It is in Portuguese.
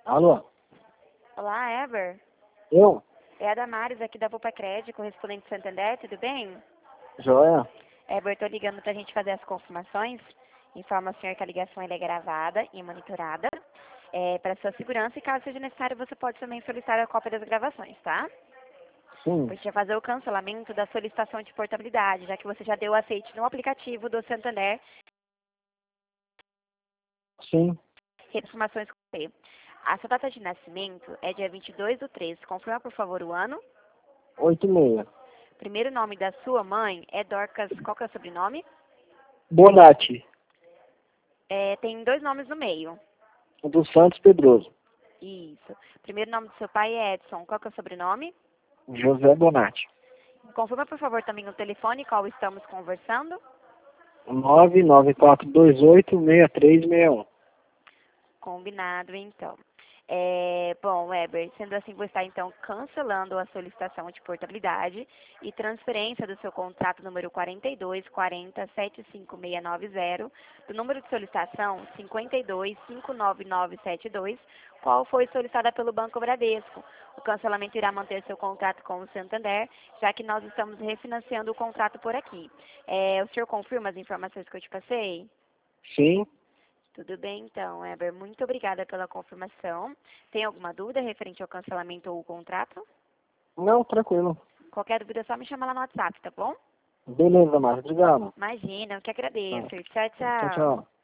Alô? Olá, Eber. Eu? É a Damares aqui da Poupa Crédito, correspondente Santander, tudo bem? Joia? Eber, tô ligando pra gente fazer as confirmações. Informa ao senhor que a ligação ela é gravada e monitorada. Para sua segurança e caso seja necessário, você pode também solicitar a cópia das gravações, tá? Sim. Você vai fazer o cancelamento da solicitação de portabilidade, já que você já deu aceite no aplicativo do Santander. Sim. Informações com você. A sua data de nascimento é dia 22/3. Confirma, por favor, o ano. 8:30. Primeiro nome da sua mãe é Dorcas. Qual que é o sobrenome? Bonatti. Tem dois nomes no meio. Do Santos Pedroso. Isso. Primeiro nome do seu pai é Edson. Qual que é o sobrenome? José Bonatti. Confirma, por favor, também o telefone qual estamos conversando. 994286361. Combinado, então. Bom, Weber, sendo assim, vou estar, então, cancelando a solicitação de portabilidade e transferência do seu contrato número 4240-75690, do número de solicitação 52-59972, qual foi solicitada pelo Banco Bradesco. O cancelamento irá manter seu contrato com o Santander, já que nós estamos refinanciando o contrato por aqui. O senhor confirma as informações que eu te passei? Sim. Tudo bem, então, Eber. Muito obrigada pela confirmação. Tem alguma dúvida referente ao cancelamento ou contrato? Não, tranquilo. Qualquer dúvida é só me chamar lá no WhatsApp, tá bom? Beleza, Márcio. Obrigado. Imagina, eu que Tá. agradeço. Tchau, Tchau, tchau. tchau.